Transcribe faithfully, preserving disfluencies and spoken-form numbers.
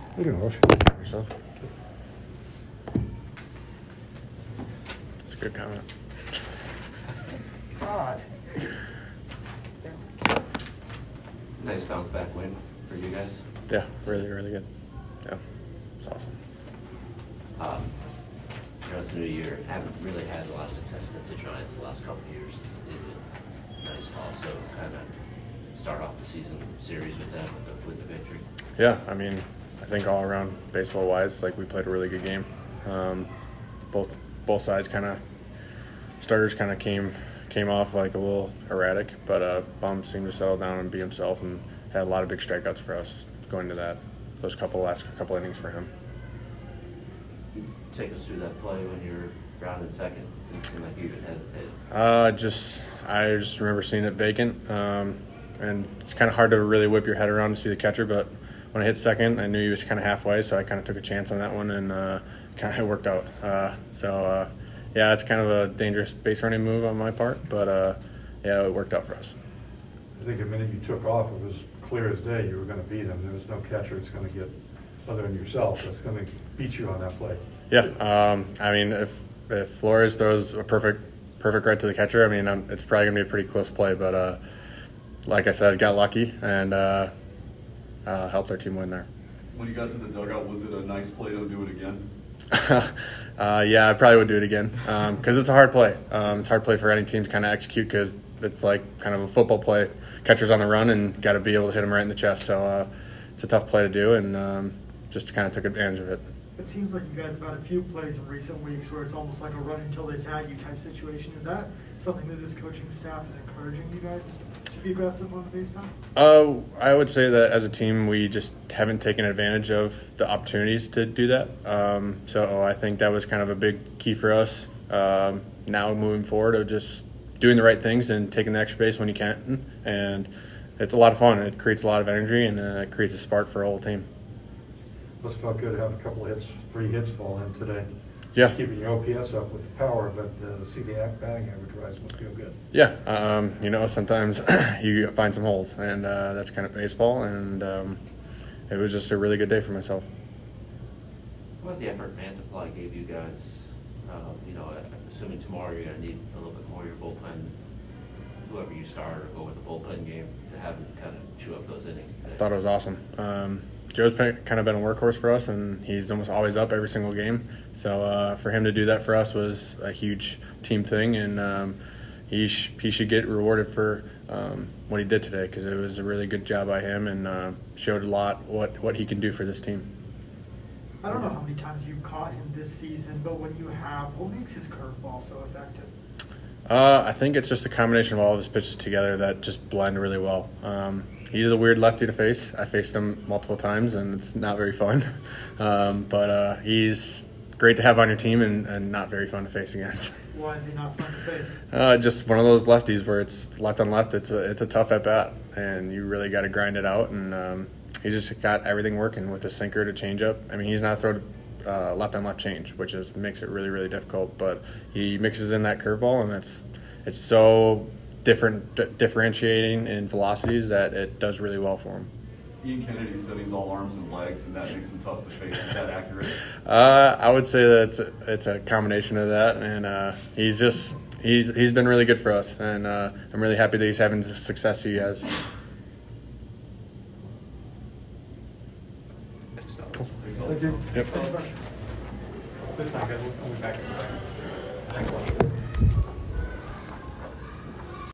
You can rush Yourself? That's a good comment. God. Nice bounce back win for you guys. Yeah, really, really good. Yeah, it's awesome. Um, you know, it's a new year. Haven't really had a lot of success against the Giants the last couple of years. Is, is it nice to also kind of start off the season series with them with the, with the victory? Yeah, I mean, I think all around baseball-wise, like we played a really good game. Um, both both sides kind of starters kind of came came off like a little erratic, but uh, Bum seemed to settle down and be himself and had a lot of big strikeouts for us going to that those couple last couple innings for him. Take us through that play when you were grounded second. Didn't seem like you even hesitated. Uh, just I just remember seeing it vacant, um, and it's kind of hard to really whip your head around to see the catcher. But when I hit second, I knew he was kind of halfway, so I kind of took a chance on that one, and uh, kind of worked out. Uh, so uh, yeah, it's kind of a dangerous base running move on my part, but uh, yeah, it worked out for us. I think the minute you took off, it was clear as day you were going to beat him. There was no catcher that's going to get, other than yourself, that's going to beat you on that play. Yeah, um, I mean, if if Flores throws a perfect perfect right to the catcher, I mean, um, it's probably gonna be a pretty close play. But uh, like I said, got lucky and uh, uh, helped our team win there. When you got to the dugout, was it a nice play to do it again? uh, yeah, I probably would do it again because um, it's a hard play. Um, it's a hard play for any team to kind of execute because it's like kind of a football play. Catcher's on the run and got to be able to hit him right in the chest. So uh, it's a tough play to do, and um, just kind of took advantage of it. It seems like you guys have had a few plays in recent weeks where it's almost like a run until they tag you type situation. Is that something that this coaching staff is encouraging you guys to be aggressive on the base paths? Uh, I would say that as a team, we just haven't taken advantage of the opportunities to do that. Um, so I think that was kind of a big key for us. Um, now moving forward, of just doing the right things and taking the extra base when you can. And it's a lot of fun. It creates a lot of energy and uh, it creates a spark for a whole team. Must have felt good to have a couple of hits, three hits fall in today. Yeah. Keeping your O P S up with the power, but uh, to see the batting average rise must feel good. Yeah, um, you know, sometimes you find some holes, and uh, that's kind of baseball, and um, it was just a really good day for myself. What about the effort Mantiply gave you guys? Uh, you know, assuming tomorrow you're going to need a little bit more of your bullpen, whoever you start or go with the bullpen game, to have them kind of chew up those innings today. I thought it was awesome. Um, Joe's been, kind of been a workhorse for us, and he's almost always up every single game. So uh, for him to do that for us was a huge team thing, and um, he, sh- he should get rewarded for um, what he did today because it was a really good job by him and uh, showed a lot what, what he can do for this team. I don't know how many times you've caught him this season, but when you have, what makes his curveball so effective? Uh, I think it's just a combination of all of his pitches together that just blend really well. Um, he's a weird lefty to face. I faced him multiple times, and it's not very fun. um, but uh, he's great to have on your team and, and not very fun to face against. Why is he not fun to face? Uh, just one of those lefties where it's left on left. It's a it's a tough at bat, and you really got to grind it out. And um, he just got everything working with the sinker to change up. I mean, he's not thrown uh, left on left change, which is makes it really really difficult. But he mixes in that curveball, and it's it's so different, d- differentiating in velocities that it does really well for him. Ian Kennedy said he's all arms and legs, and that makes him tough to face. Is that accurate? Uh, I would say that it's a, it's a combination of that, and uh, he's just he's he's been really good for us, and uh, I'm really happy that he's having the success he has. Cool. Thank you. Yep. Sit tight, guys. We'll be back in a second.